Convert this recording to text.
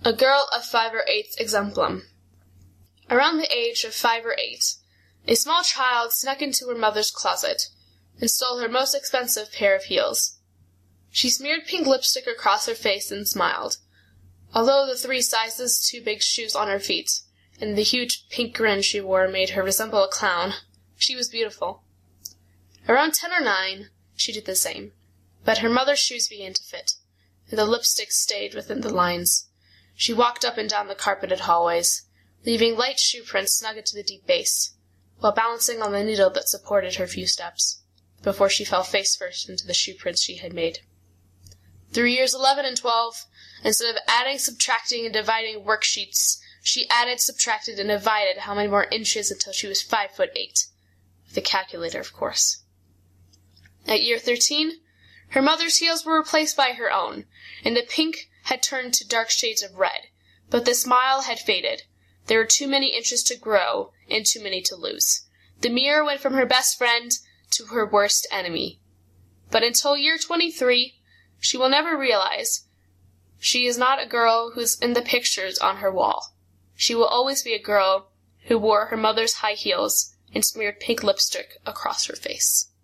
A girl of 5 or 8 exemplum. Around the age of 5 or 8, a small child snuck into her mother's closet and stole her most expensive pair of heels. She smeared pink lipstick across her face and smiled. Although the 3 sizes too big shoes on her feet and the huge pink grin she wore made her resemble a clown, she was beautiful. Around 10 or 9, she did the same, but her mother's shoes began to fit, and the lipstick stayed within the lines. She walked up and down the carpeted hallways, leaving light shoe prints snug into the deep base, while balancing on the needle that supported her few steps, before she fell face first into the shoe prints she had made. Through years 11 and 12, instead of adding, subtracting, and dividing worksheets, she added, subtracted, and divided how many more inches until she was 5'8", with a calculator, of course. At year 13, her mother's heels were replaced by her own, and the pink had turned to dark shades of red, but the smile had faded. There were too many inches to grow, and too many to lose. The mirror went from her best friend to her worst enemy. But until year 23, she will never realize she is not a girl who's in the pictures on her wall. She will always be a girl who wore her mother's high heels and smeared pink lipstick across her face.